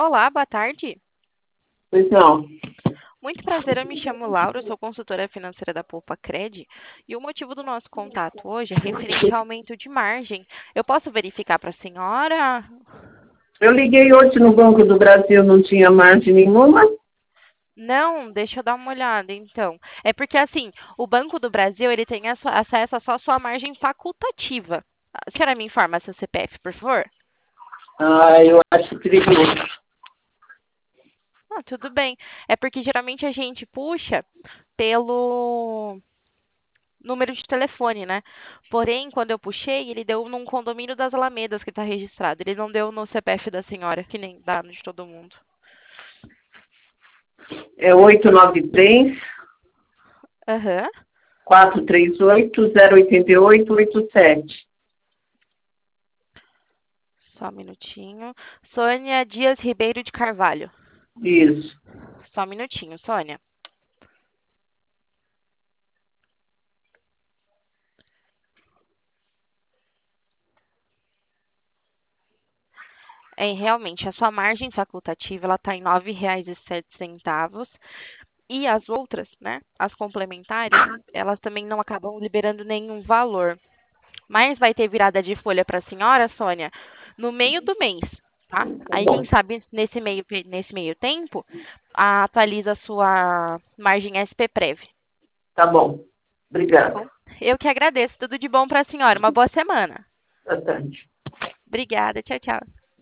Olá, boa tarde. Pois não. Muito prazer, eu me chamo Laura, eu sou consultora financeira da Poupa Cred e o motivo do nosso contato hoje é referente ao aumento de margem. Eu posso verificar para a senhora? Eu liguei hoje no Banco do Brasil, não tinha margem nenhuma. Não, deixa eu dar uma olhada, então. É porque, assim, o Banco do Brasil, ele tem acesso a só sua margem facultativa. A senhora me informa seu CPF, por favor? Ah, eu acho perigoso. Ah, tudo bem. É porque geralmente a gente puxa pelo número de telefone, né? Porém, quando eu puxei, ele deu num condomínio das Alamedas que está registrado. Ele não deu no CPF da senhora, que nem dá no de todo mundo. É 893 Aham. 438 088 87. Só um minutinho. Sônia Dias Ribeiro de Carvalho. Isso. Só um minutinho, Sônia. É, realmente, a sua margem facultativa ela está em R$ 9,07. E as outras, né, as complementares, elas também não acabam liberando nenhum valor. Mas vai ter virada de folha para a senhora, Sônia, no meio do mês, tá? Tá Aí, quem bom. sabe, nesse meio tempo, atualiza a sua margem SP-Prev, Tá bom. tá Obrigada. bom? Eu que agradeço. Tudo de bom para a senhora. Uma boa semana. Boa tarde. Obrigada. Tchau, tchau.